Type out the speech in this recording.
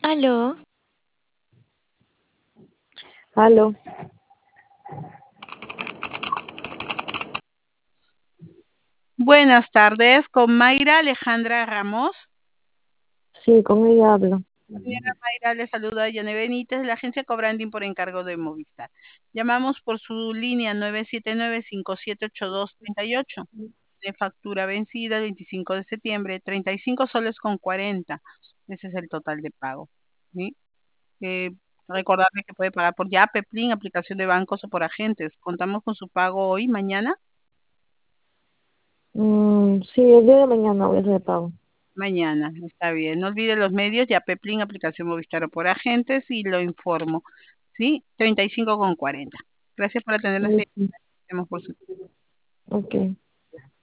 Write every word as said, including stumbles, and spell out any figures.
Aló, Aló, Buenas tardes, con Mayra Alejandra Ramos. sí, con ella hablo. Señora Mayra, le saluda Yane Benítez de la agencia Cobranding por encargo de Movistar. Llamamos por su línea nueve siete nueve, cinco siete ocho dos, tres ocho. De factura vencida el veinticinco de septiembre, treinta y cinco soles con cuarenta. Ese es el total de pago. ¿Sí? Eh, recordarle que puede pagar por Yape, Plin, aplicación de bancos o por agentes. Contamos con su pago hoy, mañana. Mm, sí, el día de mañana voy a hacer el pago. Mañana, está bien. No olvide los medios, ya Peplin, aplicación Movistar o por agentes, y lo informo. ¿Sí? treinta y cinco con cuarenta. Gracias por atender nuestra Listo. llamada. Por su Ok.